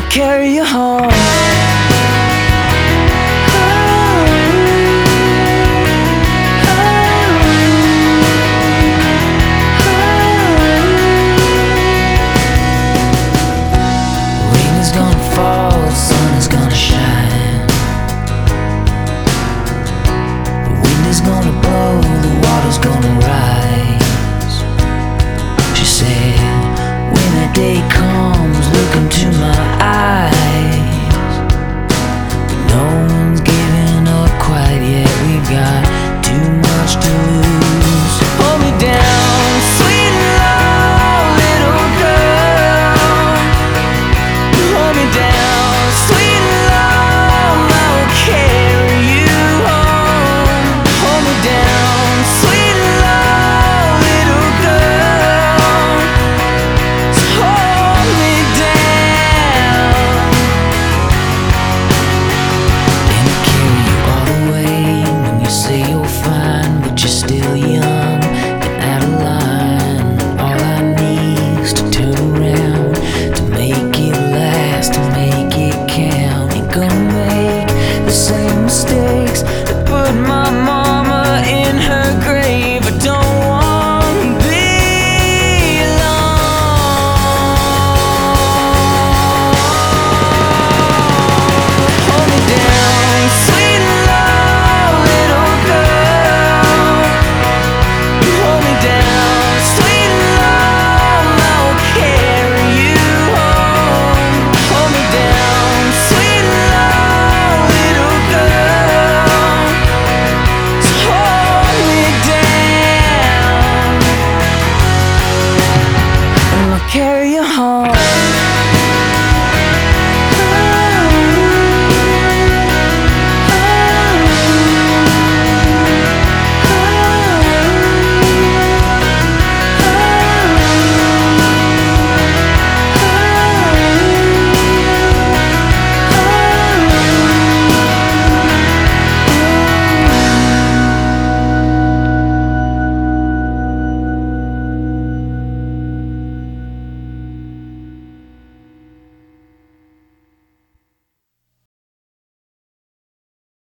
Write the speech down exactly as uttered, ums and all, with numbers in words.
carry you home. Rain is gonna fall, sun is gonna shine. The wind is gonna blow, the water's gonna rise. She said, when that day comes, look into my eyes. But no one's giving up quite yet, we've got too much to lose. Hold me down, sweet and low, little girl. Hold me down, sweet and low, I will carry you home. Hold me down, sweet and low, little girl. So hold me down, and I'll carry you all the way. When you say you're fine, but you're still young and out of line. All I need is to turn around, to make it last, to make it count. Ain't gonna make the same mistakes that put my mama in her grave. I don't wanna be alone. Hold me down, sweet and low, little girl. Hold me down, sweet and low, I will carry you home. Hold me down, sweet and low, little girl. So hold me down, and I'll carry you home.